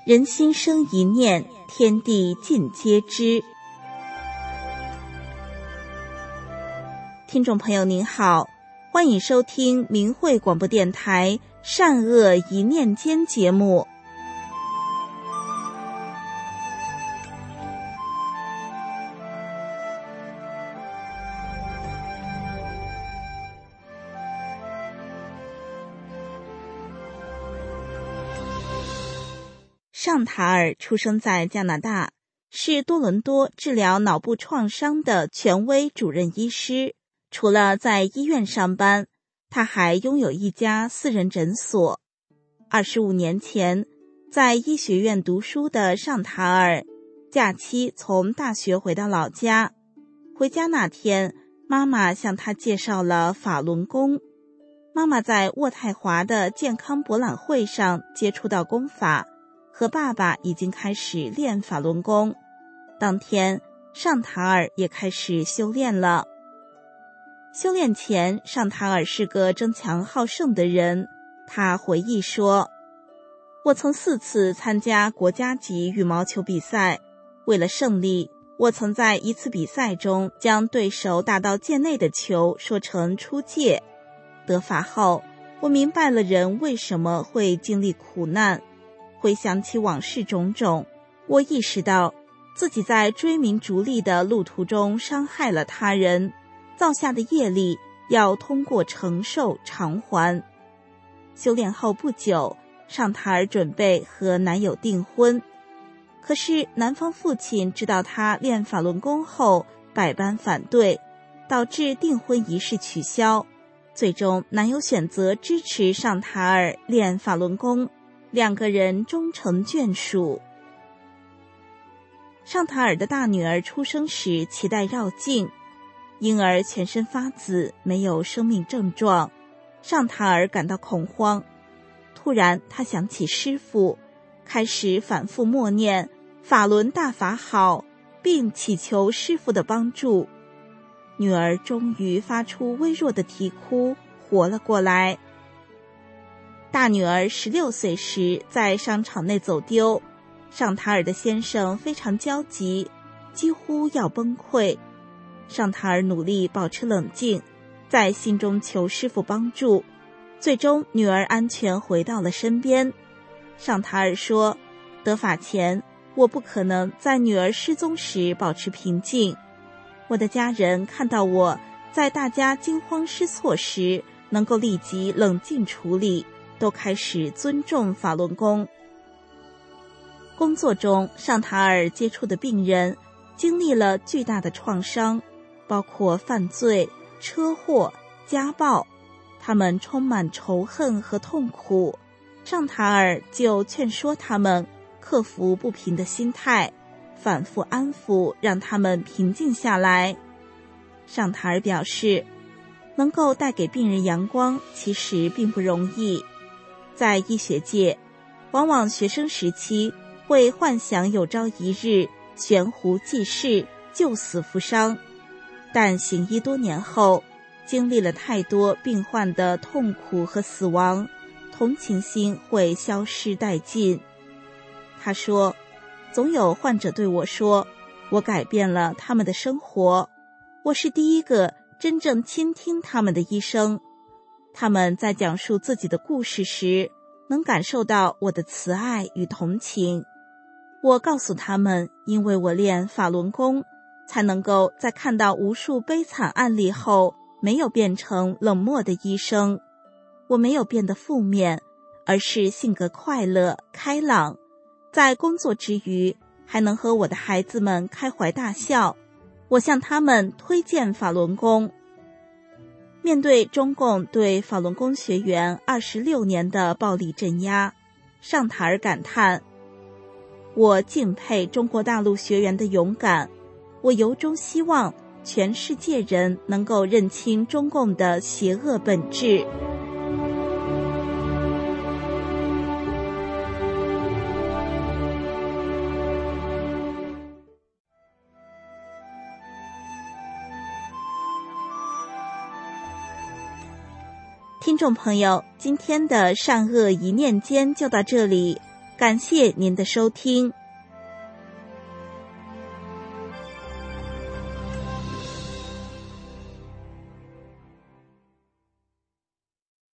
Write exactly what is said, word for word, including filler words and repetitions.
人心生一念，天地尽皆知。听众朋友您好，欢迎收听明慧广播电台善恶一念间节目。尚塔尔出生在加拿大，是多伦多治疗脑部创伤的权威主任医师。除了在医院上班，他还拥有一家私人诊所。二十五年前，在医学院读书的尚塔尔，假期从大学回到老家。回家那天，妈妈向他介绍了法轮功。妈妈在渥太华的健康博览会上接触到功法，和爸爸已经开始练法轮功。当天，尚塔尔也开始修炼了。修炼前，尚塔尔是个争强好胜的人。他回忆说，我曾四次参加国家级羽毛球比赛，为了胜利，我曾在一次比赛中将对手打到界内的球说成出界。得法后，我明白了人为什么会经历苦难。回想起往事种种，我意识到自己在追名逐利的路途中伤害了他人，造下的业力要通过承受偿还。修炼后不久，尚塔尔准备和男友订婚，可是男方父亲知道他练法轮功后百般反对，导致订婚仪式取消。最终男友选择支持尚塔尔练法轮功，两个人终成眷属。尚塔尔的大女儿出生时脐带绕颈，婴儿全身发紫，没有生命症状。尚塔尔感到恐慌，突然他想起师父，开始反复默念法轮大法好，并祈求师父的帮助。女儿终于发出微弱的啼哭，活了过来。大女儿十六岁时在商场内走丢，尚塔尔的先生非常焦急，几乎要崩溃。尚塔尔努力保持冷静，在心中求师父帮助，最终女儿安全回到了身边。尚塔尔说，得法前，我不可能在女儿失踪时保持平静。我的家人看到我在大家惊慌失措时能够立即冷静处理，都开始尊重法轮功。工作中，尚塔尔接触的病人经历了巨大的创伤，包括犯罪、车祸、家暴，他们充满仇恨和痛苦。尚塔尔就劝说他们克服不平的心态，反复安抚，让他们平静下来。尚塔尔表示，能够带给病人阳光其实并不容易。在医学界，往往学生时期会幻想有朝一日悬壶济世，救死扶伤，但行医多年后，经历了太多病患的痛苦和死亡，同情心会消失殆尽。他说，总有患者对我说，我改变了他们的生活，我是第一个真正倾听他们的医生。他们在讲述自己的故事时，能感受到我的慈爱与同情。我告诉他们，因为我练法轮功，才能够在看到无数悲惨案例后，没有变成冷漠的医生。我没有变得负面，而是性格快乐、开朗，在工作之余，还能和我的孩子们开怀大笑。我向他们推荐法轮功。面对中共对法轮功学员二十六年的暴力镇压，尚塔尔感叹，我敬佩中国大陆学员的勇敢，我由衷希望全世界人能够认清中共的邪恶本质。听众朋友，今天的善恶一念间就到这里， 感谢您的收听。